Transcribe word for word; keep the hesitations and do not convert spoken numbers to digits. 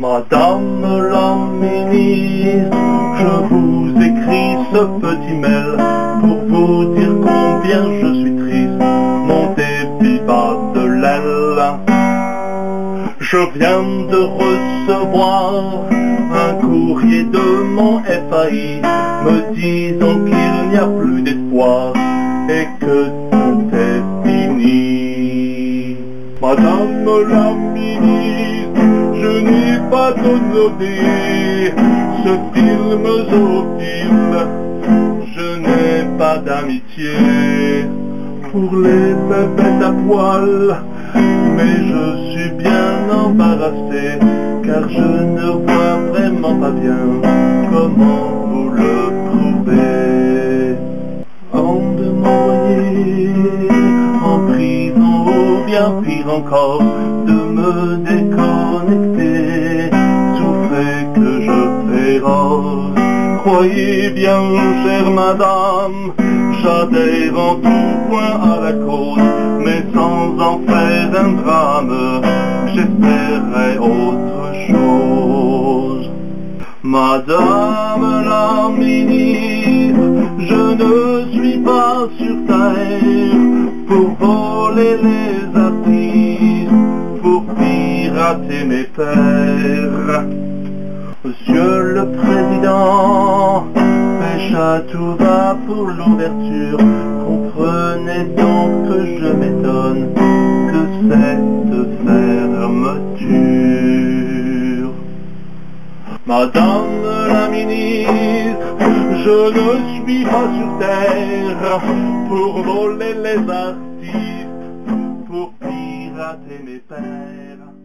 Madame la ministre, je vous écris ce petit mail pour vous dire combien je suis triste, mon débit bat de l'aile. Je viens de recevoir un courrier de mon F A I me disant qu'il n'y a plus d'espoir et que tout est fini. Madame la ministre, je n'ai pas donné ce film zoophile, je n'ai pas d'amitié pour les bébêtes à poil, mais je suis bien embarrassé car je ne vois vraiment pas bien comment vous le trouvez. Avant de m'envoyer en prison ou bien pire encore de me déconnecter, souffrez que je férole. Croyez bien, chère madame, j'adhère en tout point à la cause, mais sans en faire un drame, j'espérais autre chose. Madame la ministre, je ne suis pas sur terre pour voler les artistes, pour pirater mes pères. Monsieur le Président, pêche à tout va pour l'ouverture, comprenez donc que je m'étonne de cette fermeture. Madame la ministre, je ne suis pas sur terre pour voler les artistes, pour pirater mes pères.